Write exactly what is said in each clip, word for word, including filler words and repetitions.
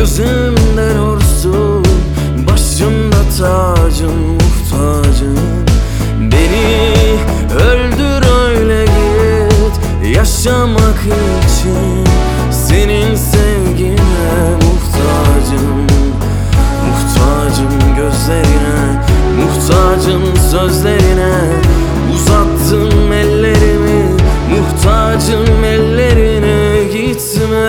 Gözümde nursun, başımda tacım, muhtacım. Beni öldür öyle git, yaşamak için senin sevgine muhtacım. Muhtacım gözlerine, muhtacım sözlerine. Uzattım ellerimi, muhtacım ellerine, gitme.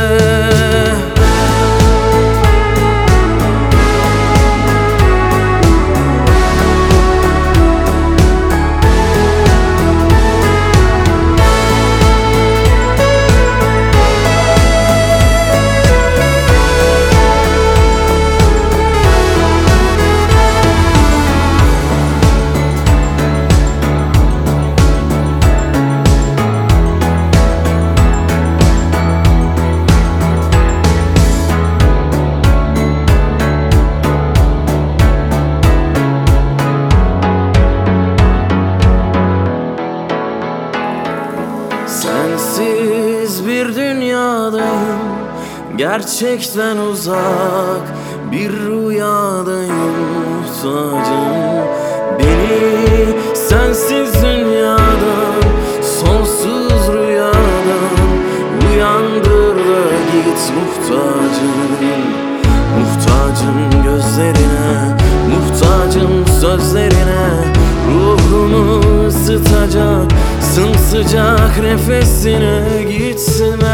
Sensiz bir dünyadayım, gerçekten uzak bir rüyadayım, muhtacım. Beni sensiz dünyadan, sonsuz rüyadan uyandır da git, muhtacım. Muhtacım gözlerine, muhtacım sözlerine. Ruhumu ısıtacak sımsıcak nefesine, gitme.